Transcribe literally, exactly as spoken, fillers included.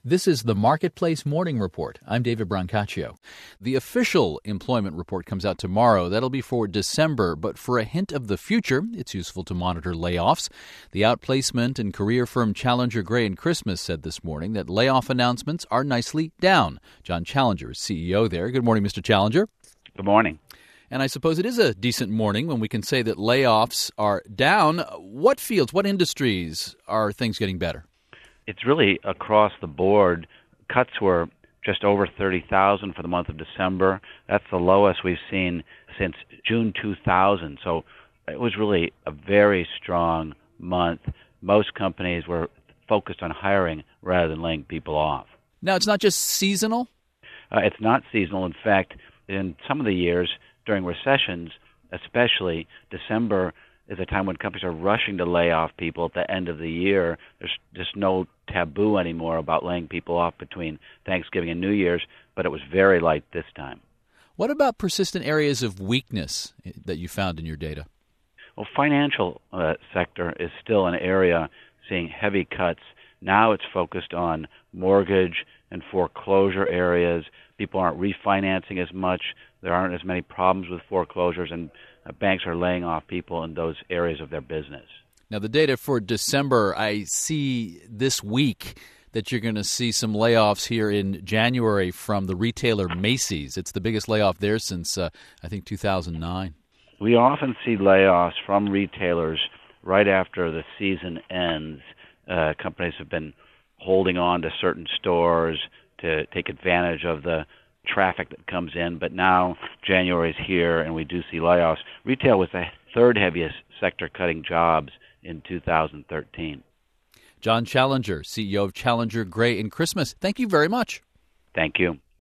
This is the Marketplace Morning Report. I'm David Brancaccio. The official employment report comes out tomorrow. That'll be for December, but for a hint of the future, it's useful to monitor layoffs. The outplacement and career firm Challenger Gray and Christmas said this morning that layoff announcements are nicely down. John Challenger is C E O there. Good morning, Mister Challenger. Good morning. And I suppose it is a decent morning when we can say that layoffs are down. What fields, what industries are things getting better? It's really across the board. Cuts were just over thirty thousand for the month of December. That's the lowest we've seen since June two thousand. So it was really a very strong month. Most companies were focused on hiring rather than laying people off. Now, it's not just seasonal? Uh, it's not seasonal. In fact, in some of the years during recessions, especially, December is a time when companies are rushing to lay off people at the end of the year. There's just no taboo anymore about laying people off between Thanksgiving and New Year's, but it was very light this time. What about persistent areas of weakness that you found in your data? Well, financial uh, sector is still an area seeing heavy cuts. Now it's focused on mortgage and foreclosure areas. People aren't refinancing as much. There aren't as many problems with foreclosures, and uh, banks are laying off people in those areas of their business. Now, the data for December, I see this week that you're going to see some layoffs here in January from the retailer Macy's. It's the biggest layoff there since, uh, I think, two thousand nine. We often see layoffs from retailers right after the season ends. Uh, companies have been holding on to certain stores to take advantage of the traffic that comes in, but now January's here and we do see layoffs. Retail was the third heaviest sector cutting jobs in two thousand thirteen. John Challenger, C E O of Challenger Gray and Christmas. Thank you very much. Thank you.